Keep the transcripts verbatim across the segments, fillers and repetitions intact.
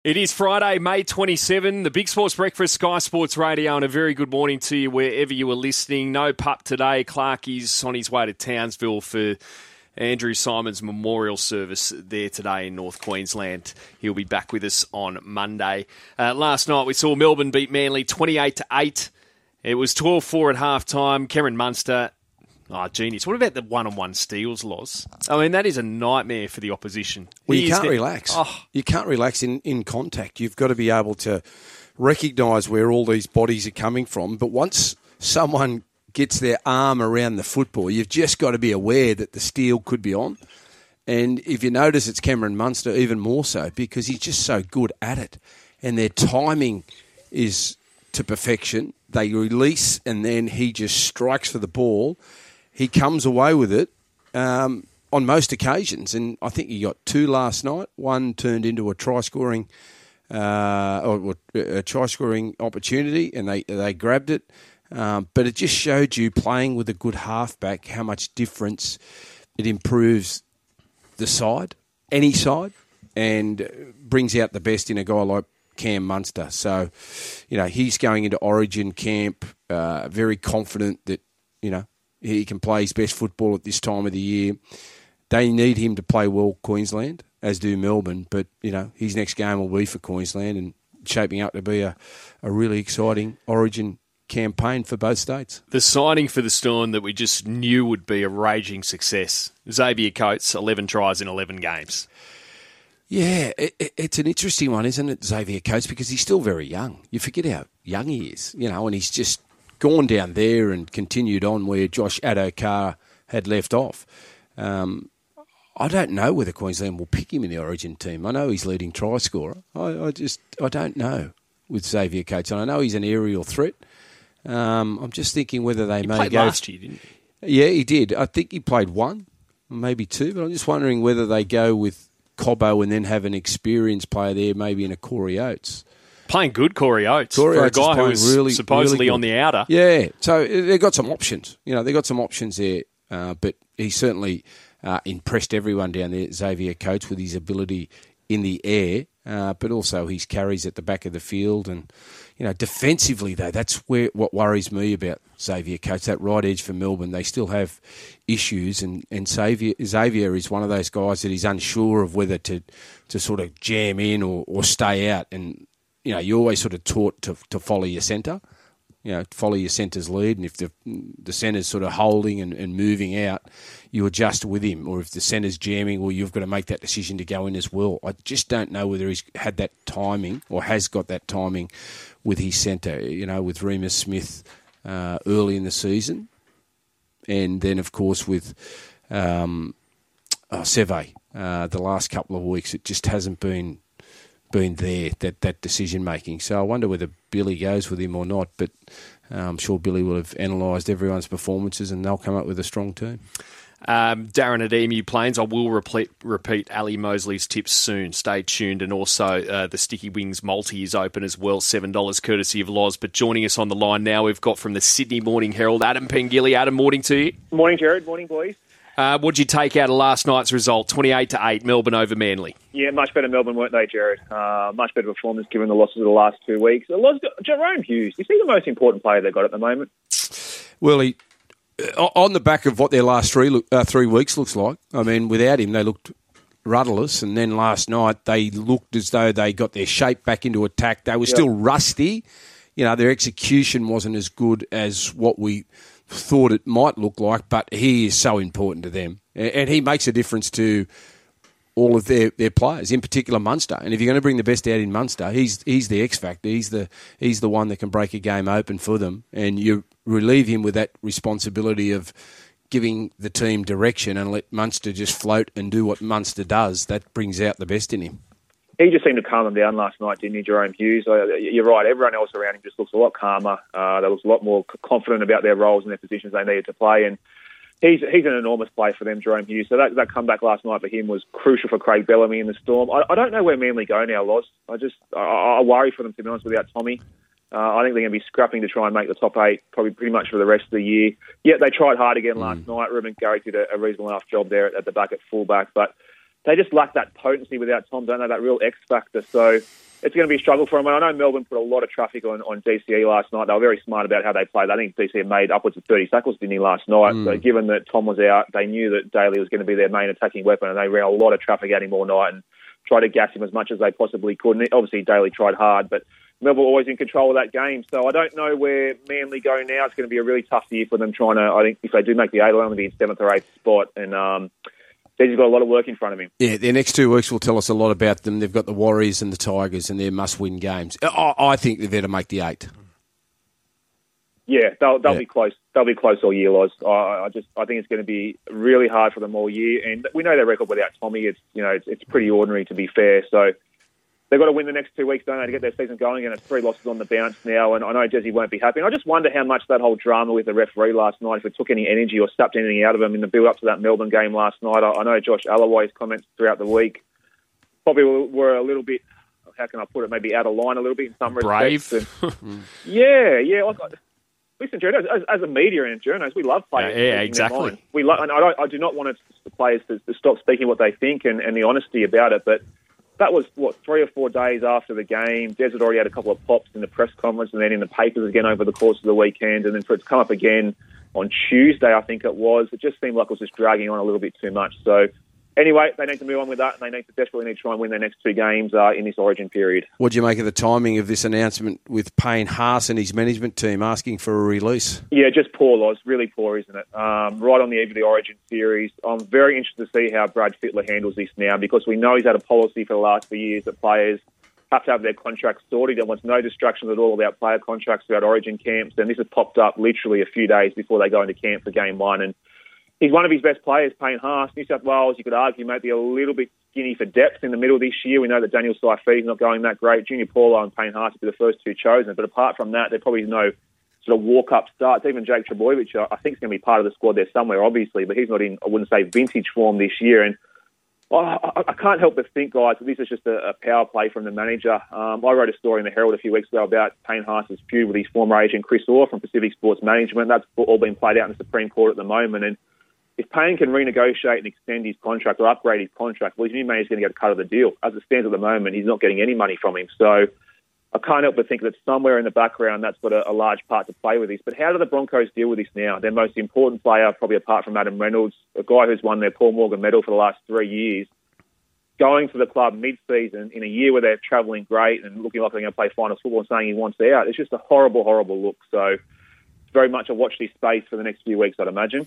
It is Friday, May twenty-seventh, the Big Sports Breakfast, Sky Sports Radio, and a very good morning to you wherever you are listening. No pup today. Clark is on his way to Townsville for Andrew Symonds memorial service there today in North Queensland. He'll be back with us on Monday. Uh, last night we saw Melbourne beat Manly twenty-eight to eight. It was twelve four at half-time. Cameron Munster, oh, genius. What about the one-on-one steals, Loz? I mean, that is a nightmare for the opposition. Well, He you is can't the- relax. Oh. You can't relax in, in contact. You've got to be able to recognise where all these bodies are coming from. But once someone gets their arm around the football, you've just got to be aware that the steal could be on. And if you notice, it's Cameron Munster even more so because he's just so good at it. And their timing is to perfection. They release and then he just strikes for the ball. He comes away with it um, on most occasions. And I think he got two last night. One turned into a try-scoring uh, or a try-scoring opportunity and they, they grabbed it. Um, but it just showed you playing with a good halfback how much difference it improves the side, any side, and brings out the best in a guy like Cam Munster. So, you know, he's going into Origin camp uh, very confident that, you know, he can play his best football at this time of the year. They need him to play well Queensland, as do Melbourne, but, you know, his next game will be for Queensland and shaping up to be a, a really exciting Origin campaign for both states. The signing for the Storm that we just knew would be a raging success. Xavier Coates, eleven tries in eleven games. Yeah, it, it, it's an interesting one, isn't it, Xavier Coates, because he's still very young. You forget how young he is, you know, and he's just gone down there and continued on where Josh Addo-Carr had left off. Um, I don't know whether Queensland will pick him in the Origin team. I know he's leading try scorer. I, I just, I don't know with Xavier Coates. And I know he's an aerial threat. Um, I'm just thinking whether they He may played go... last year, didn't he? Yeah, he did. I think he played one, maybe two, but I'm just wondering whether they go with Cobbo and then have an experienced player there, maybe in a Corey Oates. Playing good, Corey Oates, Corey for Oates a is guy who playing was really, supposedly really on the outer. Yeah, so they've got some options. You know, they've got some options there, uh, but he certainly uh, impressed everyone down there, Xavier Coates, with his ability in the air, uh, but also his carries at the back of the field. And, you know, defensively, though, that's where what worries me about Xavier Coates, that right edge for Melbourne. They still have issues, and, and Xavier, Xavier is one of those guys that he's unsure of whether to, to sort of jam in or, or stay out. And, you know, you're always sort of taught to, to follow your centre, you know, follow your centre's lead. And if the the centre's sort of holding and, and moving out, you adjust with him. Or if the centre's jamming, well, you've got to make that decision to go in as well. I just don't know whether he's had that timing or has got that timing with his centre, you know, with Remus Smith uh, early in the season. And then, of course, with um, oh, Seve, uh, the last couple of weeks, it just hasn't been been there, that, that decision-making. So I wonder whether Billy goes with him or not, but uh, I'm sure Billy will have analysed everyone's performances and they'll come up with a strong team. Um, Darren at Emu Plains, I will repeat, repeat Ali Mosley's tips soon. Stay tuned. And also uh, the Sticky Wings multi is open as well, seven dollars courtesy of Loz. But joining us on the line now, we've got from the Sydney Morning Herald, Adam Pengilly. Adam, morning to you. Morning, Jared. Morning, boys. Uh, what'd you take out of last night's result, twenty-eight to eight, Melbourne over Manly? Yeah, much better Melbourne, weren't they, Jared? Uh, much better performance given the losses of the last two weeks. The loss, Jerome Hughes, is he the most important player they've got at the moment? Well, he, uh, on the back of what their last three uh, three weeks looks like, I mean, without him, they looked rudderless. And then last night, they looked as though they got their shape back into attack. They were Yep. still rusty. You know, their execution wasn't as good as what we thought it might look like, but he is so important to them. And he makes a difference to all of their, their players, in particular Munster. And if you're going to bring the best out in Munster, he's he's the X factor. He's the he's the one that can break a game open for them. And you relieve him with that responsibility of giving the team direction and let Munster just float and do what Munster does. That brings out the best in him. He just seemed to calm them down last night, didn't he, Jerome Hughes? Uh, You're right, everyone else around him just looks a lot calmer. Uh, they look a lot more confident about their roles and their positions they needed to play. And he's he's an enormous play for them, Jerome Hughes. So that, that comeback last night for him was crucial for Craig Bellamy in the Storm. I, I don't know where Manly go now, Loz. I just I, I worry for them, to be honest, without Tommy. Uh, I think they're going to be scrapping to try and make the top eight probably pretty much for the rest of the year. Yeah, they tried hard again last mm. night. Ruben Garrick did a, a reasonable enough job there at, at the back at fullback, but they just lack that potency without Tom, don't they? That real X factor. So it's going to be a struggle for them. And I know Melbourne put a lot of traffic on, on D C E last night. They were very smart about how they played. I think D C E made upwards of thirty tackles, didn't he, last night? Mm. So given that Tom was out, they knew that Daly was going to be their main attacking weapon, and they ran a lot of traffic at him all night and tried to gas him as much as they possibly could. And obviously, Daly tried hard, but Melbourne always in control of that game. So I don't know where Manly go now. It's going to be a really tough year for them trying to, I think, if they do make the eight, they'll only be in seventh or eighth spot. And um, he's got a lot of work in front of him. Yeah, their next two weeks will tell us a lot about them. They've got the Warriors and the Tigers and their must-win games. I, I think they're there to make the eight. Yeah, they'll, they'll yeah. be close. They'll be close all year, Loz. I, I just, I think it's going to be really hard for them all year. And we know their record without Tommy. It's, you know, it's, it's pretty ordinary, to be fair. So they've got to win the next two weeks, don't they, to get their season going, and it's three losses on the bounce now, and I know Jesse won't be happy. And I just wonder how much that whole drama with the referee last night, if it took any energy or sucked anything out of him in the build-up to that Melbourne game last night. I, I know Josh Alloway's comments throughout the week probably were a little bit, how can I put it, maybe out of line a little bit in some respects. Brave. And, yeah, yeah. Like, listen, journos, as, as a media and journos, we love players. Yeah, yeah exactly. We lo- and I, don't, I do not want the players to, to stop speaking what they think and, and the honesty about it, but that was, what, three or four days after the game. Des had already had a couple of pops in the press conference and then in the papers again over the course of the weekend. And then for it to come up again on Tuesday, I think it was, it just seemed like it was just dragging on a little bit too much. So anyway, they need to move on with that, and they need to desperately need to try and win their next two games uh, in this Origin period. What do you make of the timing of this announcement with Payne Haas and his management team asking for a release? Yeah, just poor, Loz. Really poor, isn't it? Um, right on the edge of the Origin series. I'm very interested to see how Brad Fittler handles this now, because we know he's had a policy for the last few years that players have to have their contracts sorted. He wants no distractions at all about player contracts throughout Origin camps, and this has popped up literally a few days before they go into camp for game one. And he's one of his best players, Payne Haas. New South Wales, you could argue, might be a little bit skinny for depth in the middle this year. We know that Daniel Saifiti's not going that great. Junior Paulo and Payne Haas will be the first two chosen. But apart from that, there's probably no sort of walk-up starts. Even Jake Trebojevic, I think, is going to be part of the squad there somewhere, obviously, but he's not in, I wouldn't say, vintage form this year. And I, I can't help but think, guys, that this is just a, a power play from the manager. Um, I wrote a story in the Herald a few weeks ago about Payne Haas's feud with his former agent, Chris Orr from Pacific Sports Management. That's all been played out in the Supreme Court at the moment. And if Payne can renegotiate and extend his contract or upgrade his contract, well, his new manager's going to get a cut of the deal. As it stands at the moment, he's not getting any money from him. So I can't help but think that somewhere in the background that's got a, a large part to play with this. But how do the Broncos deal with this now? Their most important player, probably apart from Adam Reynolds, a guy who's won their Paul Morgan medal for the last three years, going to the club mid-season in a year where they're travelling great and looking like they're going to play finals football and saying he wants out. It's just a horrible, horrible look. So it's very much a watch this space for the next few weeks, I'd imagine.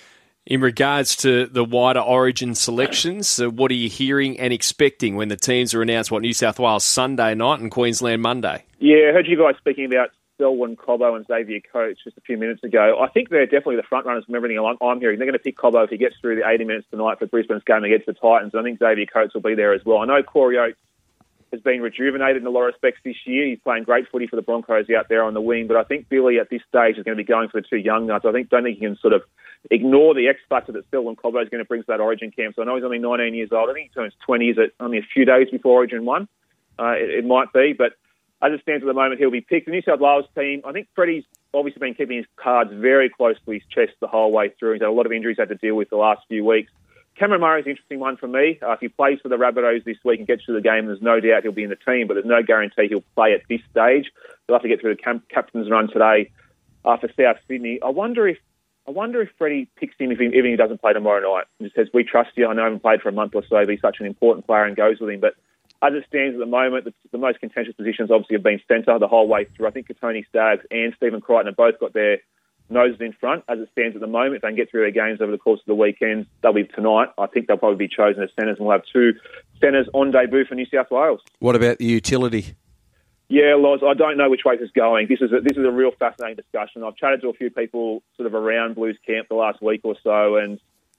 In regards to the wider Origin selections, uh, what are you hearing and expecting when the teams are announced, what, New South Wales Sunday night and Queensland Monday? Yeah, I heard you guys speaking about Selwyn Cobbo and Xavier Coates just a few minutes ago. I think they're definitely the front runners from everything I'm, I'm hearing. They're going to pick Cobbo if he gets through the eighty minutes tonight for Brisbane's game against the Titans. I think Xavier Coates will be there as well. I know Corey Oates has been rejuvenated in a lot of respects this year. He's playing great footy for the Broncos out there on the wing, but I think Billy at this stage is going to be going for the two young nuts. I think don't think he can sort of ignore the X factor that Selwyn Cobbo is going to bring to that Origin camp. So I know he's only nineteen years old. I think he turns twenty. Is it only a few days before Origin one? Uh, it, it might be, but as it stands at the moment, he'll be picked. The New South Wales team, I think Freddie's obviously been keeping his cards very close to his chest the whole way through. He's had a lot of injuries had to deal with the last few weeks. Cameron Murray's an interesting one for me. Uh, if he plays for the Rabbitohs this week and gets through the game, there's no doubt he'll be in the team, but there's no guarantee he'll play at this stage. He'll have to get through the camp- captain's run today uh, for South Sydney. I wonder if I wonder if Freddie picks him if he, even if he doesn't play tomorrow night. He just says, we trust you. I know I haven't played for a month or so, but he's such an important player and goes with him. But as it stands at the moment, the, the most contentious positions obviously have been centre the whole way through. I think Katoni Staggs and Stephen Crichton have both got their noses in front. As it stands at the moment, if they can get through their games over the course of the weekend, they'll be tonight. I think they'll probably be chosen as centres, and we'll have two centres on debut for New South Wales. What about the utility? Yeah, Loz, I don't know which way this is going. This is a, this is a real fascinating discussion. I've chatted to a few people sort of around Blues camp the last week or so, and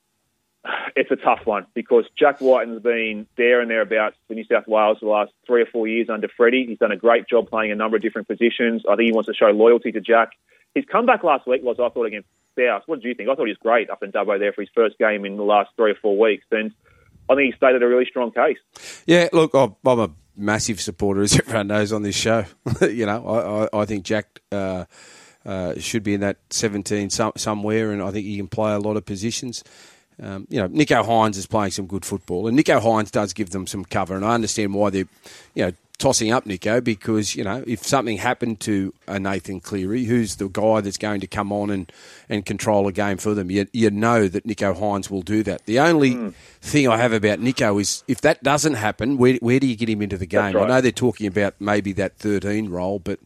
it's a tough one because Jack Whiten's been there and thereabouts for New South Wales for the last three or four years under Freddie. He's done a great job playing a number of different positions. I think he wants to show loyalty to Jack. His comeback last week was, I thought, against South. What did you think? I thought he was great up in Dubbo there for his first game in the last three or four weeks, and I think he stated a really strong case. Yeah, look, I'm a massive supporter, as everyone knows on this show. you know, I, I, I think Jack uh, uh, should be in that seventeen some, somewhere, and I think he can play a lot of positions. Um, you know, Nico Hines is playing some good football, and Nico Hines does give them some cover, and I understand why they're, you know, tossing up Nico because, you know, if something happened to a Nathan Cleary, who's the guy that's going to come on and, and control a game for them, you, you know that Nico Hines will do that. The only mm. thing I have about Nico is if that doesn't happen, where, where do you get him into the game? Right. I know they're talking about maybe that thirteen role, but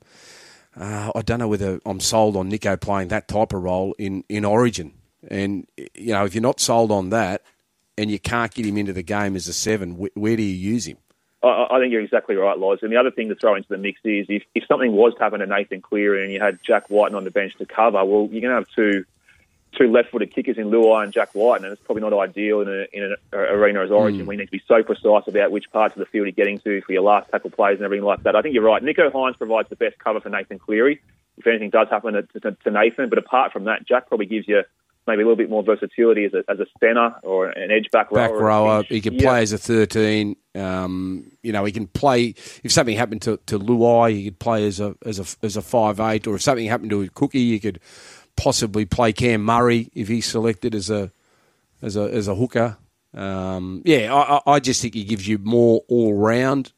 uh, I don't know whether I'm sold on Nico playing that type of role in, in Origin. And, you know, if you're not sold on that and you can't get him into the game as a seven, wh- where do you use him? I think you're exactly right, Loz. And the other thing to throw into the mix is if, if something was to happen to Nathan Cleary and you had Jack Whiten on the bench to cover, well, you're going to have two two left-footed kickers in Luai and Jack Whiten, and it's probably not ideal in, a, in an arena as Origin. Mm. We need to be so precise about which parts of the field you're getting to for your last tackle plays and everything like that. I think you're right. Nico Hines provides the best cover for Nathan Cleary if anything does happen to, to, to Nathan. But apart from that, Jack probably gives you maybe a little bit more versatility as a, as a centre or an edge back rower. Back rower. He can yeah. play as a thirteen. Um, you know, he can play, if something happened to, to Luai, he could play as a as a, as a five eight, or if something happened to Cookie, he could possibly play Cam Murray if he's selected as a as a, as a hooker. Um, yeah, I, I just think he gives you more all-round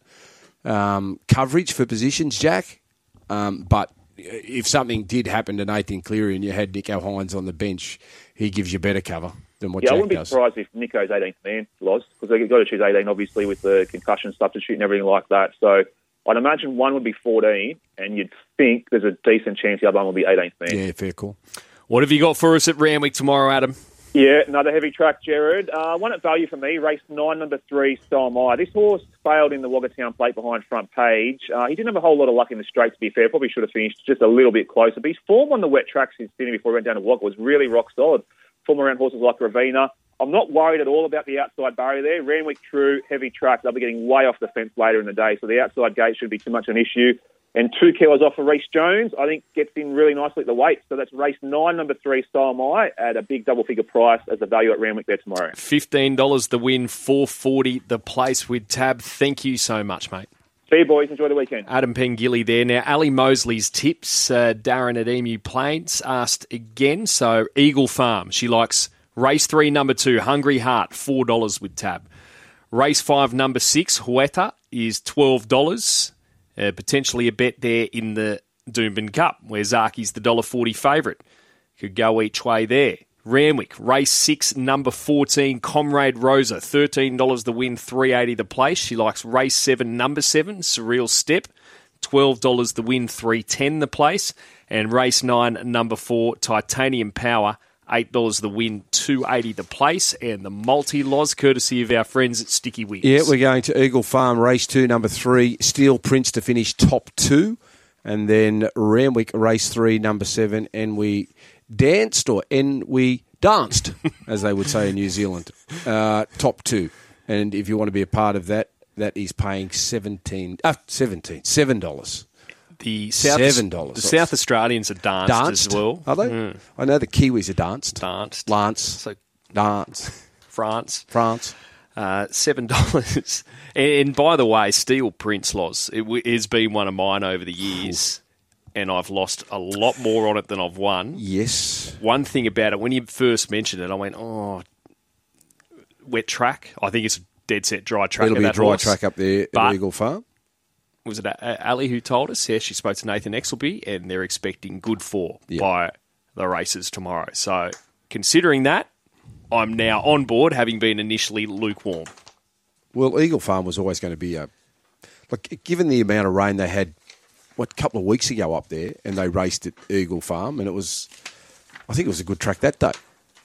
um, coverage for positions, Jack. Um, but if something did happen to Nathan Cleary and you had Nico Hines on the bench, he gives you better cover than what yeah, Jack does. I wouldn't be surprised if Nico's eighteenth man, Loz, because they've got to choose eighteen, obviously, with the concussion substitute and everything like that. So I'd imagine one would be fourteen, and you'd think there's a decent chance the other one will be eighteenth man. Yeah, fair call. What have you got for us at Randwick tomorrow, Adam? Yeah, another heavy track, Jared. Uh, one at value for me, race nine, number three, Style My. This horse failed in the Wagatown plate behind front page. Uh, he didn't have a whole lot of luck in the straight, to be fair. Probably should have finished just a little bit closer. But his form on the wet tracks since Sydney before he went down to Wagga was really rock solid. Form around horses like Ravina. I'm not worried at all about the outside barrier there. Randwick True, heavy track. They'll be getting way off the fence later in the day, so the outside gate shouldn't be too much an issue. And two kilos off for Reece Jones, I think gets in really nicely at the weight. So that's race nine, number three, Style My, at a big double-figure price as a value at Randwick there tomorrow. fifteen dollars the win, four forty the place with Tab. Thank you so much, mate. See you, boys. Enjoy the weekend. Adam Pengilly there. Now, Ali Mosley's tips. Uh, Darren at Emu Plains asked again. So, Eagle Farm. She likes race three, number two, Hungry Heart, four dollars with Tab. Race five, number six, Hueta, is twelve dollars. Uh, potentially a bet there in the Doomben Cup, where Zaki's the one dollar forty favourite. Could go each way there. Randwick, race six, number fourteen, Comrade Rosa, thirteen dollars the win, three eighty the place. She likes race seven, number seven, Surreal Step, twelve dollars the win, three ten the place. And race nine, number four, Titanium Power, eight dollars the win, two eighty the place. And the multi-loz, courtesy of our friends at Sticky Wings. Yeah, we're going to Eagle Farm, race two, number three, Steel Prince to finish top two. And then Randwick, race three, number seven, and we danced, or and we danced, as they would say in New Zealand, uh, top two. And if you want to be a part of that, that is paying seventeen, uh, seventeen, seven dollars. The South, Seven dollars. The South Australians are danced, danced as well. Are they? Mm. I know the Kiwis are danced. Danced. Lance. So dance. France. France. Uh, Seven dollars. And by the way, Steel Prince Loz, it w- has been one of mine over the years. And I've lost a lot more on it than I've won. Yes. One thing about it, when you first mentioned it, I went, oh, wet track. I think it's a dead set dry track. It'll be a dry horse. track up there but at Eagle Farm. Was it Ali who told us? Yeah, she spoke to Nathan Exelby, and they're expecting good four yep. by the races tomorrow. So, considering that, I'm now on board, having been initially lukewarm. Well, Eagle Farm was always going to be a... Like, given the amount of rain they had, what, a couple of weeks ago up there, and they raced at Eagle Farm, and it was... I think it was a good track that day.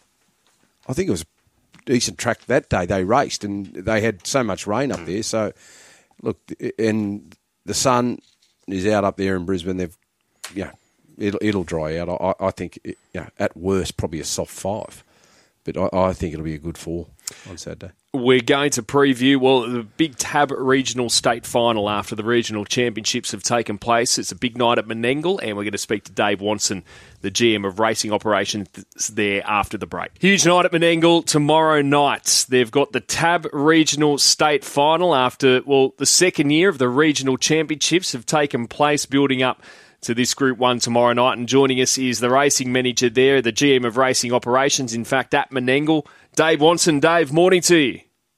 I think it was a decent track that day they raced, and they had so much rain up there. So, look, and the sun is out up there in Brisbane. They've, yeah, it'll it'll dry out. I, I think, it, you know, at worst, probably a soft five. But I, I think it'll be a good four on Saturday. We're going to preview, well, the Big Tab Regional State Final after the regional championships have taken place. It's a big night at Menangle, and we're going to speak to Dave Watson, the G M of Racing Operations there after the break. Huge night at Menangle tomorrow night. They've got the Tab Regional State Final after, well, the second year of the regional championships have taken place, building up to this Group one tomorrow night. And joining us is the racing manager there, the G M of Racing Operations, in fact, at Menangle, Dave Watson. Dave, morning to you.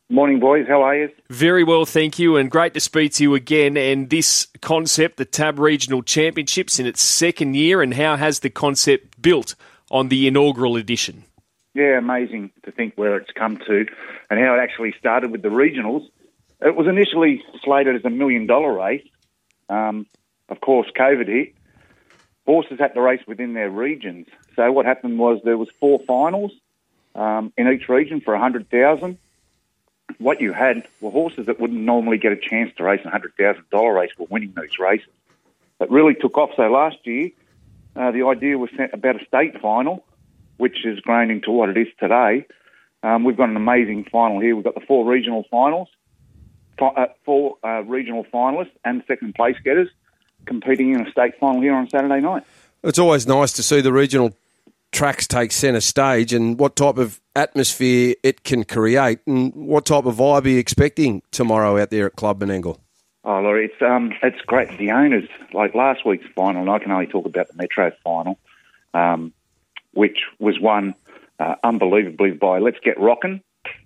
Morning, boys. How are you? Very well, thank you, and great to speak to you again. And this concept, the Tab Regional Championships, in its second year, and how has the concept built on the inaugural edition? Yeah, amazing to think where it's come to and how it actually started with the regionals. It was initially slated as a million-dollar race. Um, of course, COVID hit. Horses had to race within their regions. So what happened was there was four finals um, in each region for one hundred thousand dollars. What you had were horses that wouldn't normally get a chance to race a one hundred thousand dollars race were winning these races. It really took off. So last year, uh, the idea was set about a state final, which has grown into what it is today. Um, we've got an amazing final here. We've got the four regional finals, fi- uh, four uh, regional finalists and second place getters competing in a state final here on Saturday night. It's always nice to see the regional tracks take centre stage and what type of atmosphere it can create, and what type of vibe are you expecting tomorrow out there at Club Menangle? Oh, Laurie, it's um, it's great. The owners, like last week's final, and I can only talk about the Metro final, um, which was won uh, unbelievably by Let's Get Rockin',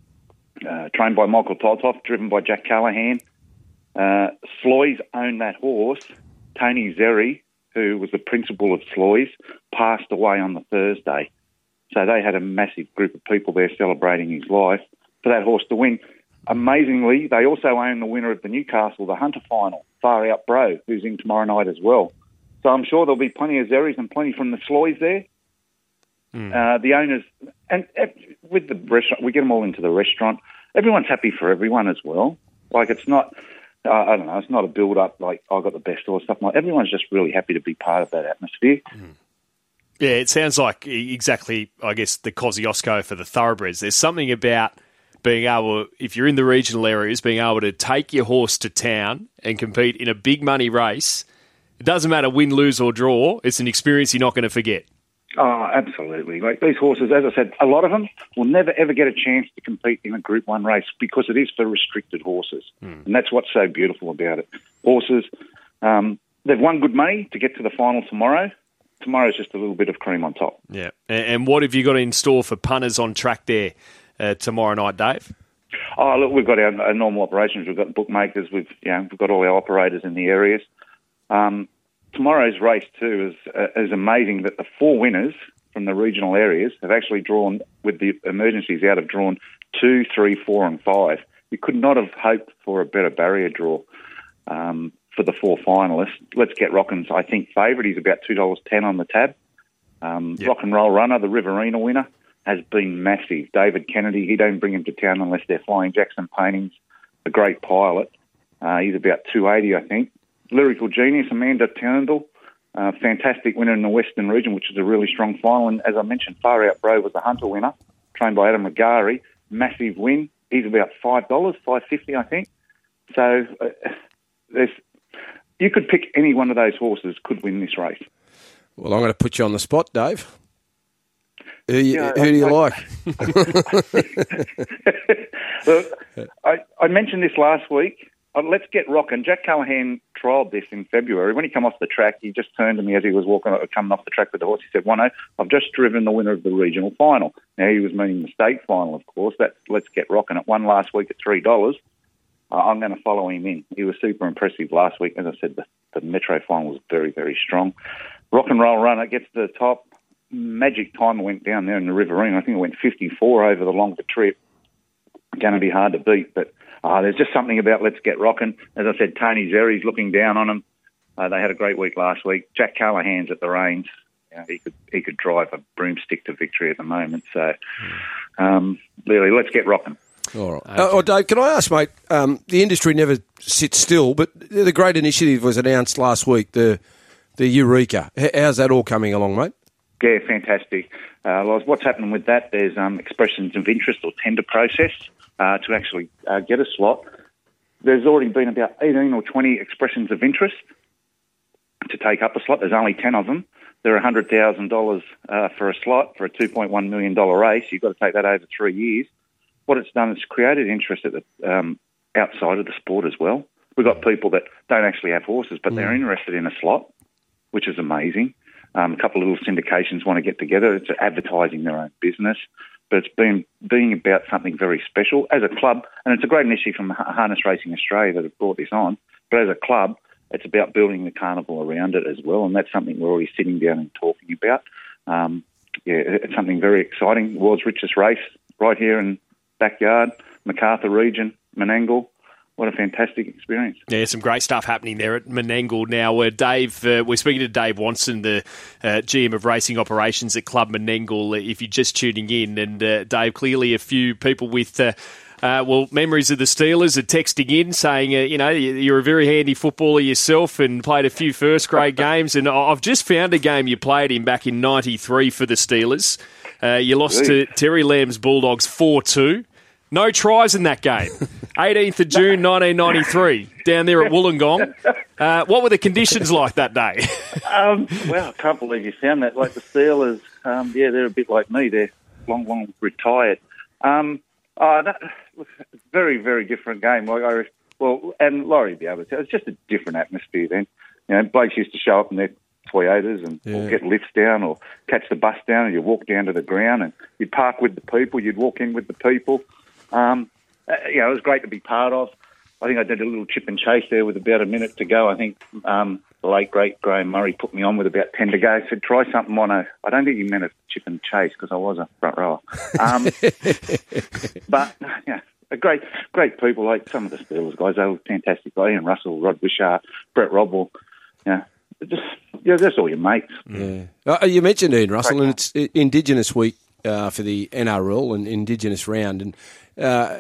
uh, trained by Michael Toltoff, driven by Jack Callahan. Uh, Sloy's owned that horse. Tony Zeri, who was the principal of Sloy's, passed away on the Thursday. So they had a massive group of people there celebrating his life for that horse to win. Amazingly, they also own the winner of the Newcastle, the Hunter final, Far Out Bro, who's in tomorrow night as well. So I'm sure there'll be plenty of Zeris and plenty from the Sloys there. Mm. Uh, the owners, and uh, with the restaurant, we get them all into the restaurant. Everyone's happy for everyone as well. Like it's not, uh, I don't know, it's not a build-up like I got the best or stuff like that. Everyone's just really happy to be part of that atmosphere. Mm. Yeah, it sounds like exactly, I guess, the Kosciuszko for the thoroughbreds. There's something about being able, if you're in the regional areas, being able to take your horse to town and compete in a big money race. It doesn't matter win, lose or draw. It's an experience you're not going to forget. Oh, absolutely. Like these horses, as I said, a lot of them will never, ever get a chance to compete in a Group one race because it is for restricted horses. Mm. And that's what's so beautiful about it. Horses, um, they've won good money to get to the final tomorrow. Tomorrow's just a little bit of cream on top. Yeah. And what have you got in store for punters on track there uh, tomorrow night, Dave? Oh, look, we've got our, our normal operations. We've got bookmakers. We've, you know, we've got all our operators in the areas. Um, tomorrow's race, too, is, uh, is amazing that the four winners from the regional areas have actually drawn, with the emergencies out, have drawn two, three, four and five. You could not have hoped for a better barrier draw. Um for the four finalists. Let's Get Rockin's, I think, favourite. He's about two dollars ten on the tab. Um, yep. Rock and Roll Runner, the Riverina winner, has been massive. David Kennedy, he don't bring him to town unless they're flying. Jackson Paintings, a great pilot. Uh, he's about two eighty, I think. Lyrical Genius, Amanda Turnbull, uh, fantastic winner in the Western region, which is a really strong final. And as I mentioned, Far Out Bro was the Hunter winner, trained by Adam Regari. Massive win. He's about five dollars, five fifty, I think. So uh, there's... You could pick any one of those horses could win this race. Well, I'm going to put you on the spot, Dave. Who, you, yeah, who do you I, like? Look, I, I mentioned this last week. Uh, Let's Get Rockin'. Jack Callahan trialled this in February. When he came off the track, he just turned to me as he was walking, coming off the track with the horse. He said, Wano, I've just driven the winner of the regional final. Now, he was meaning the state final, of course. That's Let's Get Rockin'. It won last week at three dollars. I'm going to follow him in. He was super impressive last week. As I said, the, the Metro final was very, very strong. Rock and Roll Runner gets to the top. Magic Timer went down there in the Riverina. I think it went fifty-four over the longer trip. Going to be hard to beat, but uh, there's just something about Let's Get Rockin'. As I said, Tony Zeri's looking down on him. Uh, they had a great week last week. Jack Callahan's at the reins. You know, he could he could drive a broomstick to victory at the moment. So, um, really, Let's Get Rockin'. All right. Okay. Uh, oh, Dave, can I ask, mate, um, the industry never sits still, but the great initiative was announced last week, the the Eureka. How's that all coming along, mate? Yeah, fantastic. Uh, what's happening with that, there's um, expressions of interest or tender process uh, to actually uh, get a slot. There's already been about eighteen or twenty expressions of interest to take up a slot. There's only ten of them. They're one hundred thousand dollars uh, for a slot for a two point one million dollars race. You've got to take that over three years. What it's done is created interest at the, um, outside of the sport as well. We've got people that don't actually have horses, but mm. they're interested in a slot, which is amazing. Um, a couple of little syndications want to get together. It's advertising their own business. but it's been being about something very special as a club, and it's a great initiative from Harness Racing Australia that have brought this on. But as a club, it's about building the carnival around it as well, and that's something we're already sitting down and talking about. Um, yeah, it's something very exciting. The world's richest race right here in backyard, Macarthur region, Menangle. What a fantastic experience. Yeah, some great stuff happening there at Menangle now. Uh, Dave, uh, we're speaking to Dave Watson, the uh, G M of Racing Operations at Club Menangle, if you're just tuning in. And uh, Dave, clearly a few people with... Uh, Uh, well, memories of the Steelers are texting in saying, uh, you know, you're a very handy footballer yourself and played a few first-grade games. And I've just found a game you played in back in ninety-three for the Steelers. Uh, you lost to Terry Lamb's Bulldogs four two. No tries in that game. eighteenth of June nineteen ninety-three, down there at Wollongong. Uh, what were the conditions like that day? um, well, I can't believe you found that. Like the Steelers, um, yeah, they're a bit like me. They're long, long retired. Um, oh, that... Very, very different game. Like I, well, and Laurie would be able to tell. It's just a different atmosphere then. You know, blokes used to show up in their Toyotas and yeah. or get lifts down or catch the bus down, and you walk down to the ground and you'd park with the people. You'd walk in with the people. Um, you know, it was great to be part of. I think I did a little chip and chase there with about a minute to go. I think um, the late, great Graham Murray put me on with about ten to go. He said, try something on a... I don't think he meant a chip and chase because I was a front rower. Um, but, yeah, a great great people, like some of the Steelers guys. They were fantastic. Ian Russell, Rod Wishart, Brett Robble. Yeah, just, yeah, that's all your mates. Yeah. Uh, you mentioned Ian Russell, and it's Indigenous Week uh, for the N R L and Indigenous Round. And uh,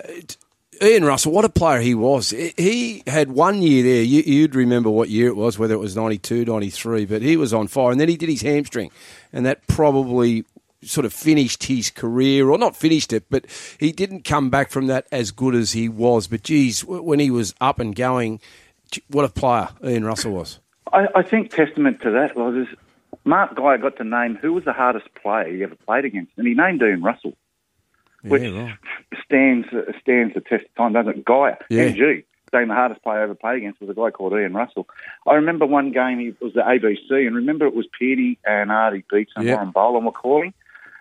Ian Russell, what a player he was. He had one year there. You, you'd remember what year it was, whether it was ninety-two, ninety-three, but he was on fire. And then he did his hamstring, and that probably sort of finished his career, or not finished it, but he didn't come back from that as good as he was. But, geez, when he was up and going, what a player Ian Russell was. I, I think testament to that was is Mark Guy got to name who was the hardest player he ever played against, and he named Ian Russell, which yeah, right. stands stands the test of time, doesn't it? Guy, yeah. M G, saying the hardest player I ever played against was a guy called Ian Russell. I remember one game, he was the A B C, and remember it was Peardy and Artie Beats and yeah. Warren Boland were calling.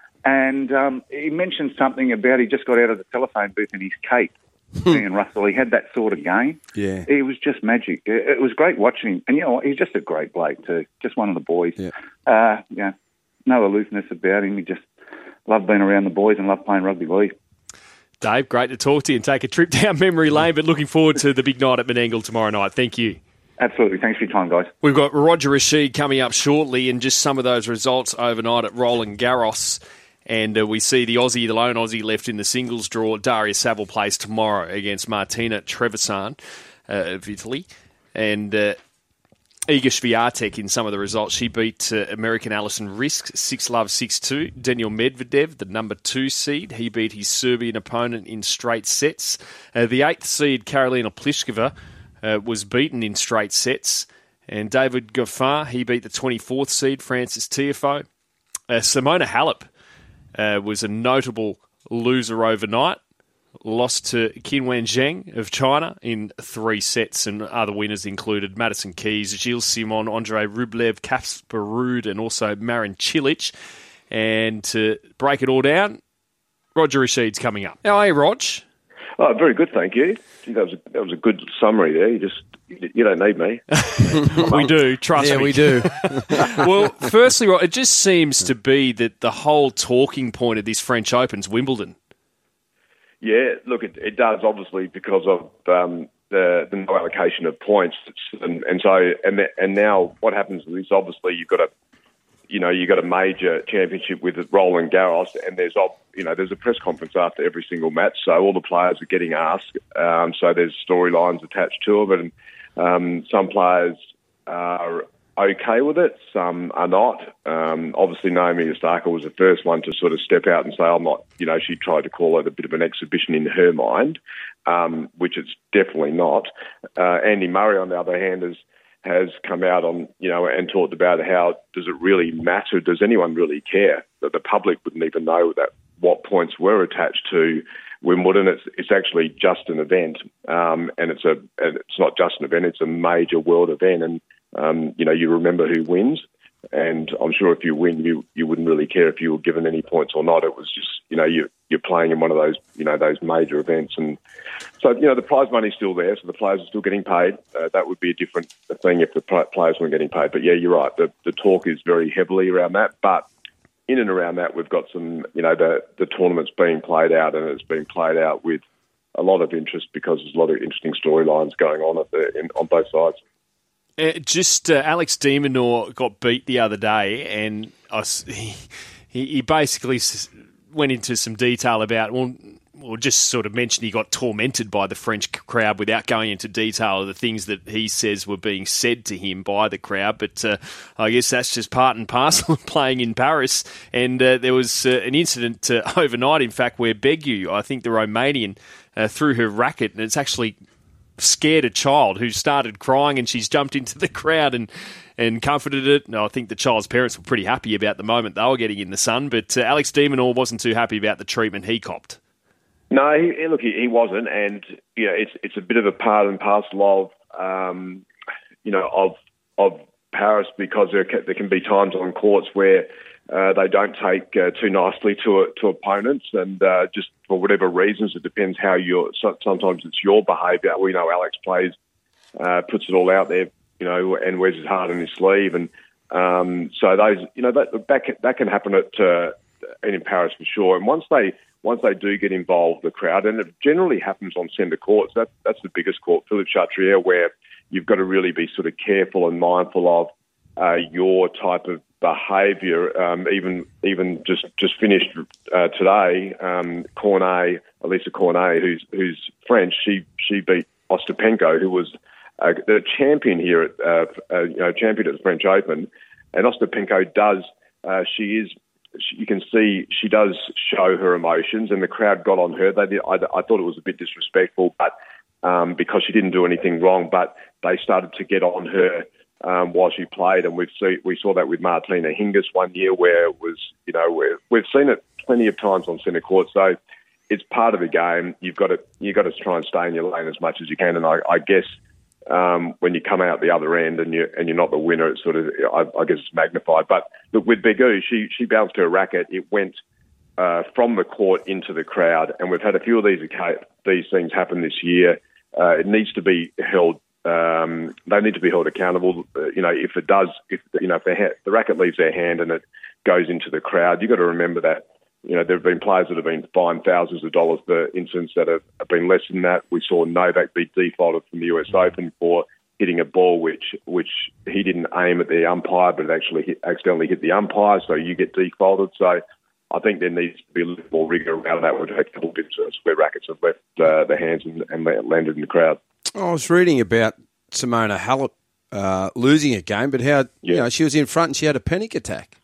And um, he mentioned something about he just got out of the telephone booth in his cape, Ian Russell. He had that sort of game. Yeah. It was just magic. It, it was great watching him. And, you know what, he's just a great bloke too. Just one of the boys. Yeah. Uh, yeah, no aloofness about him. He just loved being around the boys and loved playing rugby league. Dave, great to talk to you and take a trip down memory lane, but looking forward to the big night at Menangle tomorrow night. Thank you. Absolutely. Thanks for your time, guys. We've got Roger Rashid coming up shortly, and just some of those results overnight at Roland Garros. And uh, we see the Aussie, the lone Aussie left in the singles draw. Daria Saville plays tomorrow against Martina Trevisan uh, of Italy. And uh, Iga Swiatek in some of the results. She beat uh, American Alison Risk, six love, six two. Daniel Medvedev, the number two seed. He beat his Serbian opponent in straight sets. Uh, the eighth seed, Karolina Pliskova, uh, was beaten in straight sets. And David Goffin, he beat the twenty-fourth seed, Francis Tiafoe. Uh, Simona Halep Uh, was a notable loser overnight. Lost to Qinwen Zheng of China in three sets, and other winners included Madison Keys, Gilles Simon, Andrei Rublev, Kasper Ruud, and also Marin Cilic. And to break it all down, Roger Rashid's coming up. How are you, Rog? Oh, very good, thank you. Gee, that was a, that was a good summary there. You just you don't need me. We do, trust yeah, me. Yeah, we do. Well, firstly, it just seems to be that the whole talking point of this French Open's Wimbledon. Yeah, look, it, it does obviously because of um, the, the no allocation of points, and, and so and the, and now what happens is obviously you've got a you know you got a major championship with Roland Garros, and there's you know there's a press conference after every single match, so all the players are getting asked. Um, so there's storylines attached to it, and um, some players are okay with it, some are not. Um, obviously, Naomi Osaka was the first one to sort of step out and say, I'm not, you know, she tried to call it a bit of an exhibition in her mind, um, which it's definitely not. Uh, Andy Murray, on the other hand, has, has come out on, you know, and talked about how does it really matter? Does anyone really care? That the public wouldn't even know that what points were attached to Wimbledon. It's it's actually just an event, um, and it's a and it's not just an event. It's a major world event, and Um, you know, you remember who wins, and I'm sure if you win, you you wouldn't really care if you were given any points or not. It was just, you know, you you're playing in one of those, you know, those major events, and so, you know, the prize money's still there, so the players are still getting paid. Uh, that would be a different thing if the players weren't getting paid. But yeah, you're right. The the talk is very heavily around that, but in and around that, we've got some, you know, the the tournament's being played out, and it's being played out with a lot of interest because there's a lot of interesting storylines going on at the in, on both sides. Uh, just uh, Alex de Minaur got beat the other day, and I, he, he basically went into some detail about, well, or just sort of mentioned he got tormented by the French crowd without going into detail of the things that he says were being said to him by the crowd. But uh, I guess that's just part and parcel of playing in Paris. And uh, there was uh, an incident uh, overnight, in fact, where Begu, I think the Romanian, uh, threw her racket, and it's actually scared a child who started crying, and she's jumped into the crowd and, and comforted it. No, I think the child's parents were pretty happy about the moment they were getting in the sun, but uh, Alex de Minaur wasn't too happy about the treatment he copped. No, he, look, he, he wasn't, and you know, it's it's a bit of a part and parcel of um, you know of of Paris, because there can, there can be times on courts where uh, they don't take uh, too nicely to to opponents, and uh, just for whatever reasons, it depends how you're. Sometimes it's your behaviour. We know Alex plays, uh, puts it all out there, you know, and wears his heart on his sleeve, and um, so those, you know, that that can, that can happen at uh, in Paris for sure. And once they Once they do get involved, the crowd, and it generally happens on centre courts, that, that's the biggest court, Philippe Chatrier, where you've got to really be sort of careful and mindful of uh, your type of behaviour. Um, even even just just finished uh, today, um, Cornet, Elisa Cornet, who's who's French, she she beat Ostapenko, who was uh, the champion here at uh, uh, you know champion at the French Open, and Ostapenko does uh, she is. You can see she does show her emotions, and the crowd got on her. They did, I, I thought it was a bit disrespectful, but um, because she didn't do anything wrong, but they started to get on her um, while she played, and we've see, we saw that with Martina Hingis one year, where it was, you know, where we've seen it plenty of times on centre court. So it's part of the game. You've got to you've got to try and stay in your lane as much as you can, and I, I guess. Um, when you come out the other end and you and you're not the winner, it's sort of I, I guess it's magnified. But look, with Begu, she she bounced her racket. It went uh, from the court into the crowd, and we've had a few of these these things happen this year. Uh, it needs to be held. Um, they need to be held accountable. Uh, you know, if it does, if you know, if the, ha- the racket leaves their hand and it goes into the crowd, you've got to remember that. You know, there have been players that have been fined thousands of dollars for incidents that have, have been less than that. We saw Novak be defaulted from the U S Open for hitting a ball which which he didn't aim at the umpire, but it actually hit, accidentally hit the umpire, so you get defaulted. So I think there needs to be a little more rigour around that. We've had a couple of incidents where rackets have left uh, the hands and, and landed in the crowd. I was reading about Simona Halep uh, losing a game, but how yeah. you know she was in front and she had a panic attack.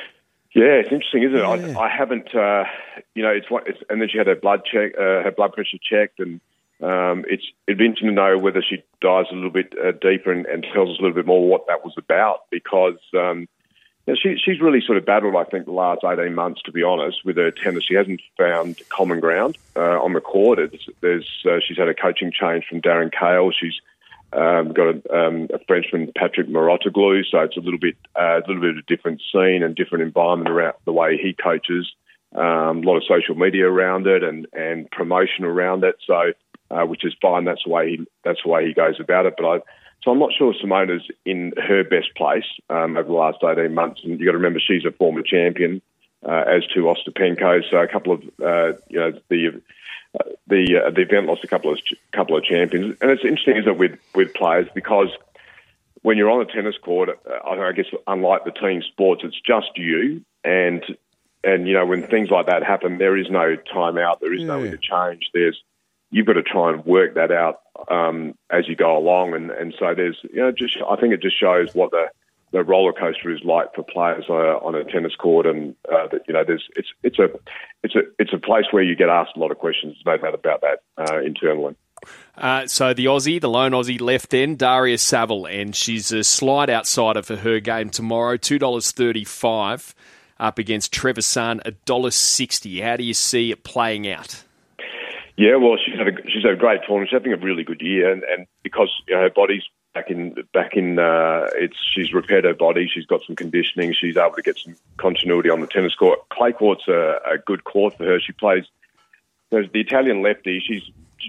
Yeah, it's interesting, isn't it? Yeah. I, I haven't, uh, you know, it's, it's and then she had her blood check, uh, her blood pressure checked, and um, it's it'd be interesting to know whether she dives a little bit uh, deeper and, and tells us a little bit more what that was about, because um, you know, she she's really sort of battled, I think, the last eighteen months, to be honest, with her tennis. She hasn't found common ground uh, on the court. It's, there's uh, she's had a coaching change from Darren Cahill. She's Um, got a, um, a Frenchman, Patrick Mouratoglou, so it's a little bit, uh, a little bit of a different scene and different environment around the way he coaches. Um, a lot of social media around it and, and promotion around it, so uh, which is fine. That's the way he, that's the way he goes about it. But I, so I'm not sure Simona's in her best place um, over the last eighteen months. And you got to remember she's a former champion, uh, as to Ostapenko. So a couple of uh, you know the. Uh, the uh, the event lost a couple of couple of champions, and it's interesting, isn't it, with with players, because when you're on a tennis court, uh, I guess unlike the team sports, it's just you, and and you know when things like that happen, there is no timeout, there is yeah. no way to change. There's you've got to try and work that out um, as you go along, and, and so there's you know just I think it just shows what the the roller coaster is like for players uh, on a tennis court, and uh, that you know, there's it's it's a it's a it's a place where you get asked a lot of questions, no doubt about that uh, internally. Uh, so the Aussie, the lone Aussie left end, Daria Saville, and she's a slight outsider for her game tomorrow, two dollars thirty-five up against Trevisan, one dollar sixty. How do you see it playing out? Yeah, well, she's had a, she's had a great tournament. She's having a really good year, and, and because you know, her body's back in back in. Uh, it's she's repaired her body. She's got some conditioning. She's able to get some continuity on the tennis court. Clay court's a, a good court for her. She plays. There's the Italian lefty. She's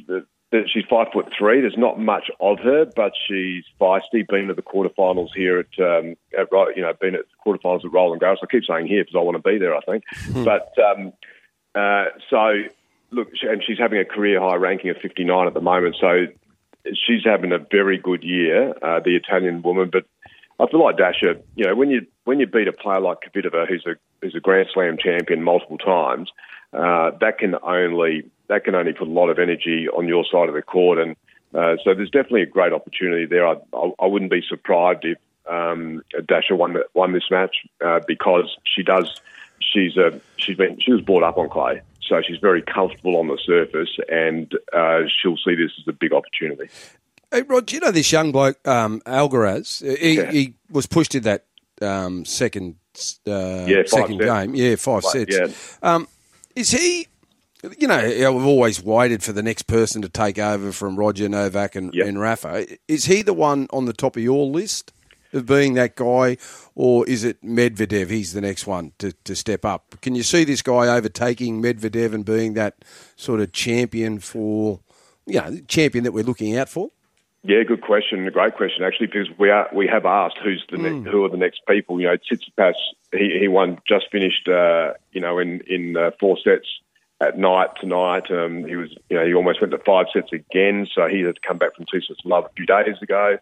she's five foot three. There's not much of her, but she's feisty. Been to the quarterfinals here at, um, at you know, been at the quarterfinals at Roland Garros. I keep saying here because I want to be there. I think, but um, uh, so look, and she's having a career high ranking of fifty-nine at the moment. So she's having a very good year, uh, the Italian woman. But I feel like Dasha, you know, when you when you beat a player like Kvitova, who's a who's a Grand Slam champion multiple times, uh, that can only that can only put a lot of energy on your side of the court. And uh, so there's definitely a great opportunity there. I, I, I wouldn't be surprised if um, Dasha won won this match uh, because she does. She's a she's been she was brought up on clay, so she's very comfortable on the surface, and uh, she'll see this as a big opportunity. Hey, Rod, do you know this young bloke, um, Alcaraz? He, yeah. he was pushed in that um, second uh, yeah, second sets. game. Yeah, five Like, sets. yeah. Um, is he, you know, we've always waited for the next person to take over from Roger, Novak and, Yep. and Rafa. Is he the one on the top of your list of being that guy, or is it Medvedev? He's the next one to, to step up. Can you see this guy overtaking Medvedev and being that sort of champion for, you know, champion that we're looking out for? Yeah, good question. A great question, actually, because we are we have asked who's the Mm. ne- who are the next people. You know, Tsitsipas, he he won just finished. Uh, you know, in in uh, four sets at night tonight. Um, he was you know he almost went to five sets again. So he had come back from two sets to love a few days ago.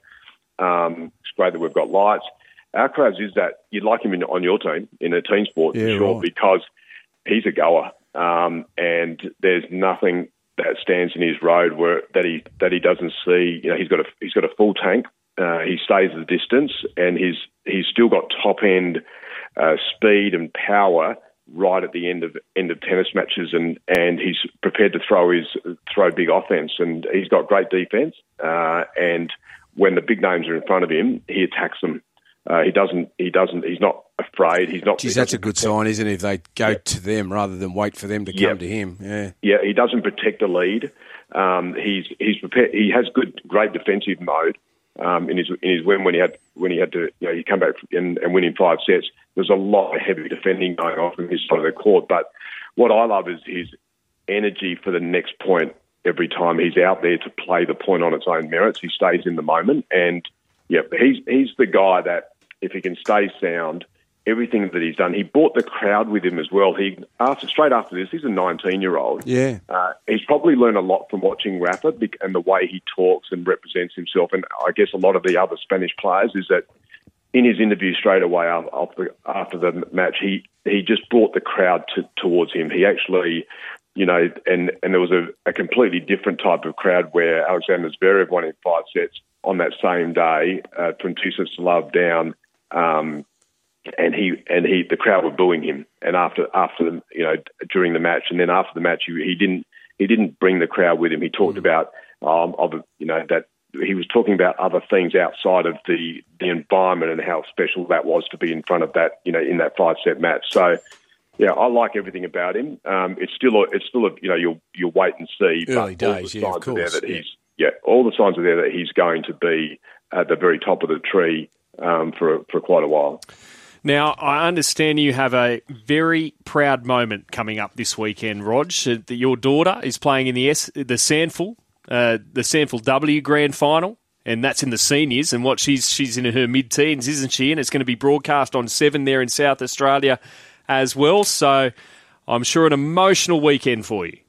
Um, it's great that we've got lights. Alcaraz is that you'd like him in, on your team in a team sport Yeah, for sure right. because he's a goer, um, and there's nothing that stands in his road where that he that he doesn't see. You know, he's got a he's got a full tank. Uh, he stays the distance, and he's he's still got top end uh, speed and power right at the end of end of tennis matches, and, and he's prepared to throw his throw big offense, and he's got great defense. Uh, and when the big names are in front of him, he attacks them. Uh, he doesn't. He doesn't. He's not afraid. He's not. Geez, he that's a good protect. sign, isn't it? If they go Yep. to them rather than wait for them to come Yep. to him. Yeah. Yeah, he doesn't protect the lead. Um, he's he's prepared. He has good, great defensive mode um, in his in his win when he had when he had to you know he come back and, and win in five sets. There's a lot of heavy defending going on from his side of the court. But what I love is his energy for the next point. Every time he's out there to play the point on its own merits, he stays in the moment. And yeah, he's he's the guy that if he can stay sound. Everything that he's done, he brought the crowd with him as well. He after straight after this, he's a nineteen-year-old. Yeah, uh, he's probably learned a lot from watching Rafa and the way he talks and represents himself. And I guess a lot of the other Spanish players is that in his interview straight away after after the match, he he just brought the crowd to, towards him. He actually, you know, and and there was a, a completely different type of crowd where Alexander Zverev won in five sets on that same day uh, from two sets to love down. Um, And he and he, the crowd were booing him. And after after the, you know during the match, and then after the match, he, he didn't he didn't bring the crowd with him. He talked about um, of you know that he was talking about other things outside of the the environment and how special that was to be in front of that you know in that five set match. So yeah, I like everything about him. Um, it's still a, it's still a, you know you'll you'll wait and see. Early but all days, the yeah, of signs are there course, that yeah. he's yeah all the signs are there that he's going to be at the very top of the tree um, for for quite a while. Now, I understand you have a very proud moment coming up this weekend, Rog. That your daughter is playing in the S, the Sandful, uh, the Sandful W Grand Final, and that's in the seniors. And what she's she's in her mid-teens, isn't she? And it's going to be broadcast on Seven there in South Australia as well. So I'm sure an emotional weekend for you.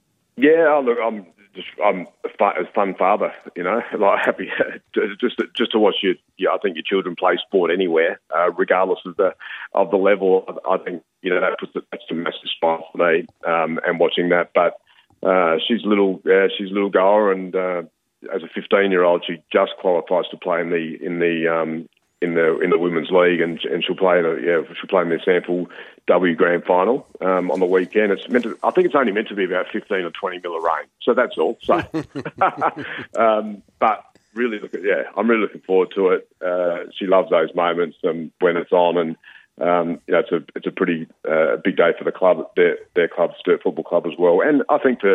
Yeah, look, I'm just I'm a fun, a fun father, you know, like happy just to, just to watch your, your I think your children play sport anywhere, uh, regardless of the of the level. I think you know that puts that's a massive smile for me, um, and watching that. But uh, she's a little, uh, she's a little goer, and uh, as a fifteen year old, she just qualifies to play in the in the um, in the in the women's league, and and she'll play in a, yeah she'll play in the Sandful W Grand Final um, on the weekend. It's meant to, I think it's only meant to be about fifteen or twenty mil of rain, so that's all. So, um, but really, look at yeah, I'm really looking forward to it. Uh, she loves those moments um, when it's on, and um, you know, it's a it's a pretty uh, big day for the club, their their club, Sturt Football Club as well, and I think for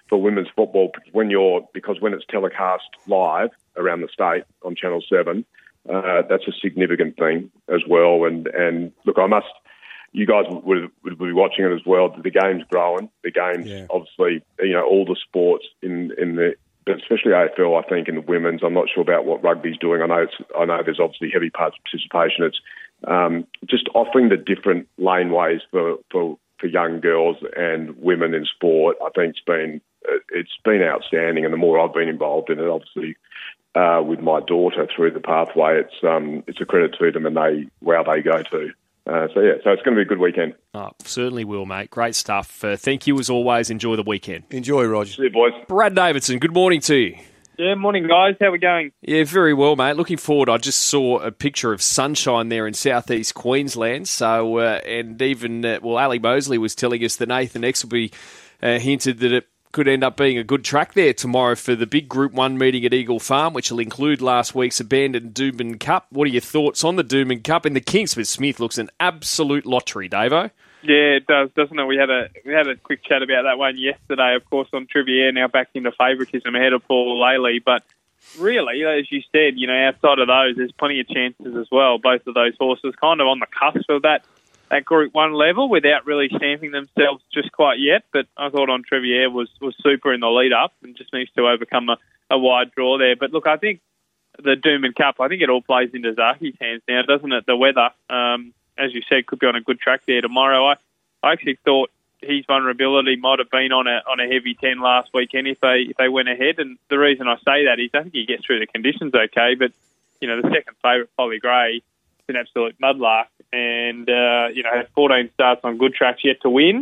for women's football when you're because when it's telecast live around the state on Channel Seven, uh, that's a significant thing as well. And and look, I must. You guys would, would be watching it as well. The game's growing. The game's Yeah. obviously, you know, all the sports in in the, but especially A F L, I think, in the women's. I'm not sure about what rugby's doing. I know it's, I know there's obviously heavy participation. It's um, just offering the different laneways for, for for young girls and women in sport. I think it's been it's been outstanding, and the more I've been involved in it, obviously. Uh, with my daughter through the pathway, it's um, it's a credit to them, and they wow they go to. Uh, so, yeah, so it's going to be a good weekend. Oh, certainly will, mate. Great stuff. Uh, thank you, as always. Enjoy the weekend. Enjoy, Roger. See you, boys. Brad Davidson, good morning to you. Yeah, morning, guys. How we going? Yeah, very well, mate. Looking forward. I just saw a picture of sunshine there in southeast Queensland. So, uh, and even, uh, well, Ali Mosley was telling us that Nathan Exelby uh, hinted that it could end up being a good track there tomorrow for the big Group one meeting at Eagle Farm, which will include last week's abandoned Doomben Cup. What are your thoughts on the Doomben Cup? And the Kingsford Smith looks an absolute lottery, Davo. Yeah, it does, doesn't it? We had a we had a quick chat about that one yesterday, of course, on Trivia, now back into favouritism ahead of Paul Laley. But really, as you said, you know, outside of those, there's plenty of chances as well. Both of those horses kind of on the cusp of that at Group one level without really stamping themselves just quite yet. But I thought on Trivia was, was super in the lead-up and just needs to overcome a, a wide draw there. But look, I think the Doomben Cup, I think it all plays into Zaki's hands now, doesn't it? The weather, um, as you said, could be on a good track there tomorrow. I, I actually thought his vulnerability might have been on a on a heavy ten last weekend if they if they went ahead. And the reason I say that is I think he gets through the conditions okay. But, you know, the second favourite, Polly Gray, is an absolute mudlark. And, uh, you know, had fourteen starts on good tracks yet to win.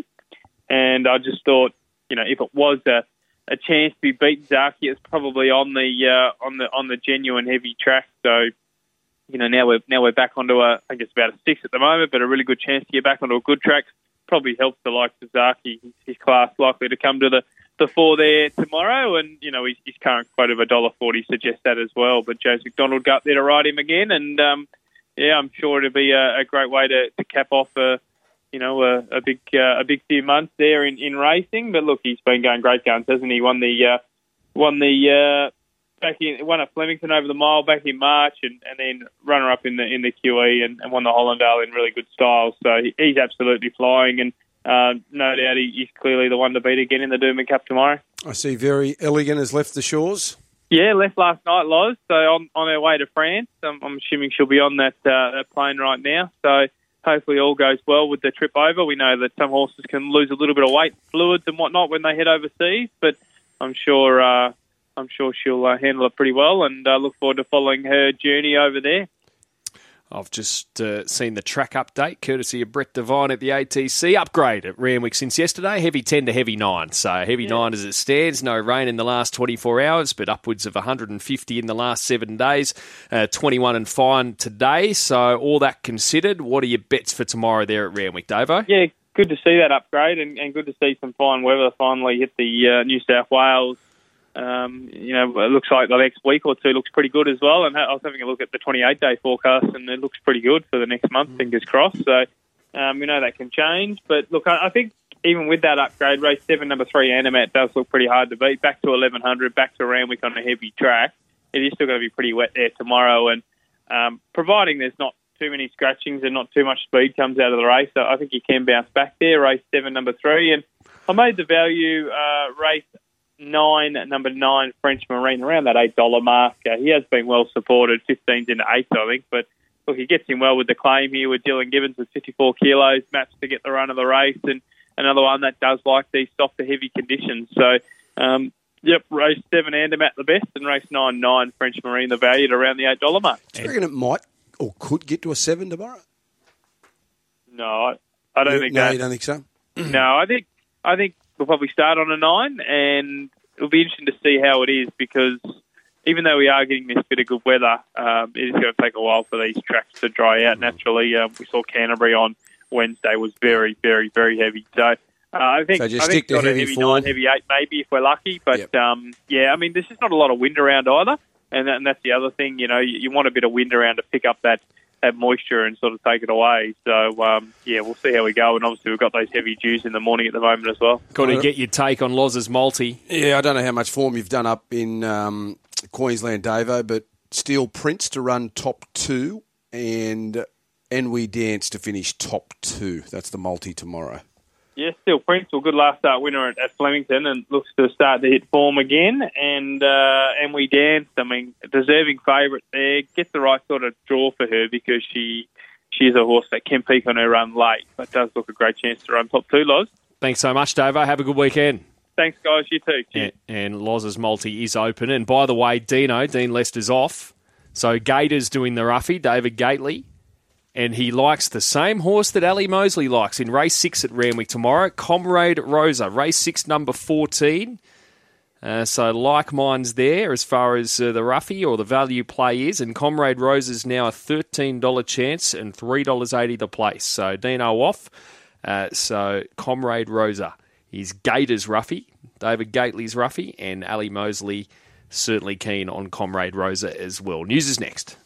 And I just thought, you know, if it was a, a chance to be beaten, Zaki, it's probably on the uh, on the on the genuine heavy track. So, you know, now we're now we're back onto a, I guess about a six at the moment, but a really good chance to get back onto a good track. Probably helps the likes of Zaki. His class likely to come to the, the four there tomorrow, and you know his, his current quote of a dollar forty suggests that as well. But James McDonald got there to ride him again, and um, yeah, I'm sure it'll be a, a great way to, to cap off a you know a, a big uh, a big few months there in, in racing. But look, he's been going great guns, hasn't he? Won the uh, won the uh, back in won at Flemington over the mile back in March, and, and then runner up in the in the Q E and, and won the Hollandale in really good style. So he, he's absolutely flying, and uh, no doubt he, he's clearly the one to beat again in the Doomben Cup tomorrow. I see Very Elegant has left the shores. Yeah, left last night, Loz. So on on our way to France. I'm, I'm assuming she'll be on that uh, that plane right now. So hopefully all goes well with the trip over. We know that some horses can lose a little bit of weight, fluids and whatnot when they head overseas, but I'm sure uh, I'm sure she'll uh, handle it pretty well, and uh, look forward to following her journey over there. I've just uh, seen the track update, courtesy of Brett Devine at the A T C. Upgrade at Randwick since yesterday, heavy ten to heavy nine. So heavy yeah. nine as it stands, no rain in the last twenty-four hours, but upwards of one hundred fifty in the last seven days, uh, twenty-one and fine today. So all that considered, what are your bets for tomorrow there at Randwick, Davo? Yeah, good to see that upgrade, and, and good to see some fine weather finally hit the uh, New South Wales. Um, you know, it looks like the next week or two looks pretty good as well. And I was having a look at the twenty-eight day forecast, and it looks pretty good for the next month, mm. fingers crossed. So um, we know that can change. But look, I, I think even with that upgrade, race seven, number three, Animat, does look pretty hard to beat. Back to eleven hundred, back to Randwick on a heavy track. It is still going to be pretty wet there tomorrow. And um, providing there's not too many scratchings and not too much speed comes out of the race, so I think he can bounce back there. Race seven, number three. And I made the value uh, race nine, number nine, French Marine, around that eight dollar mark. Uh, he has been well supported, fifteens into eights, I think. But look, he gets him well with the claim here with Dylan Gibbons with fifty-four kilos, matched to get the run of the race, and another one that does like these softer, heavy conditions. So, um, yep, race seven, Andermatt the best, and race nine, nine, French Marine, the valued around the eight dollar mark. Do you reckon it might or could get to a seven tomorrow? No, I, I don't you, think no, that. you don't think so? No, I think I think we'll probably start on a nine, and it'll be interesting to see how it is, because even though we are getting this bit of good weather, um, it is going to take a while for these tracks to dry out naturally. Um, we saw Canterbury on Wednesday was very, very, very heavy. So uh, I think so just I think stick to sort of heavy, heavy form. nine, heavy eight maybe if we're lucky. But yep. um, yeah, I mean, there's just not a lot of wind around either, and, that, and that's the other thing. You know, you, you want a bit of wind around to pick up that, have moisture and sort of take it away. So, um, yeah, we'll see how we go. And obviously we've got those heavy dews in the morning at the moment as well. Got to get your take on Loz's multi. Yeah, I don't know how much form you've done up in um, Queensland, Davo, but Steel Prince to run top two and And We Dance to finish top two. That's the multi tomorrow. Yeah, Steel Prince, well, good last start winner at, at Flemington and looks to start to hit form again. And uh, and We Dance, I mean, deserving favourite there. Get the right sort of draw for her because she she's a horse that can peak on her run late, but does look a great chance to run top two, Loz. Thanks so much, Davo. Have a good weekend. Thanks, guys. You too. Cheers. And, and Loz's multi is open. And by the way, Dino, Dean Lester's off. So Gator's doing the roughie, David Gately. And he likes the same horse that Ali Mosley likes in race six at Randwick tomorrow, Comrade Rosa, race six, number fourteen. Uh, so like mine's there as far as uh, the roughie or the value play is. And Comrade Rosa's now a thirteen dollars chance and three dollars eighty the place. So Dino off. Uh, so Comrade Rosa is Gator's roughie, David Gately's roughie, and Ali Mosley certainly keen on Comrade Rosa as well. News is next.